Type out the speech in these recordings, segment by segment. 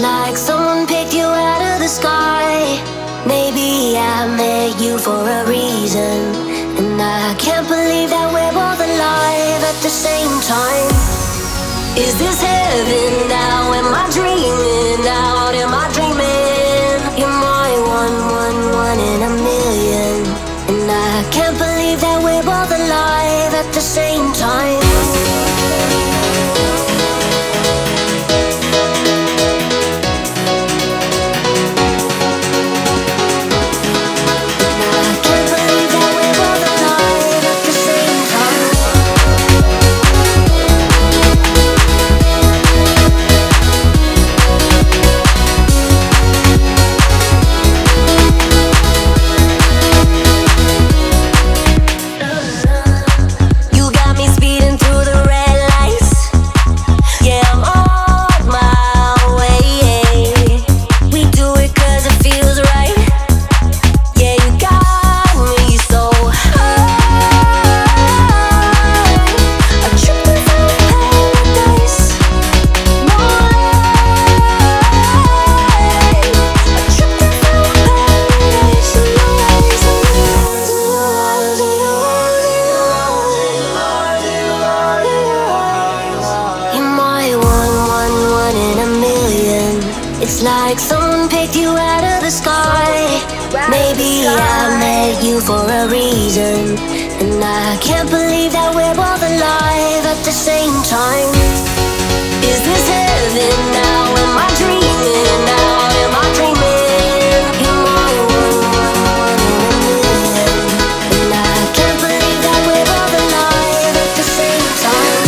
like someone picked you out of the sky. Maybe I met you for a reason, and I can't believe that we're both alive at the same time. Is this heaven now? Am I dreaming out? Am I dreaming? You're my one in a million, and I can't believe that we're both alive at the same time. It's like someone picked you out of the sky. Maybe I met you for a reason, and I can't believe that we're both alive at the same time. Is this heaven now? Am I dreaming now? Am I dreaming? You're my one in a million, and I can't believe that we're both alive at the same time.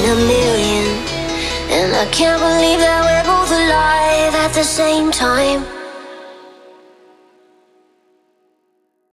I can't believe that we're both alive at the same time.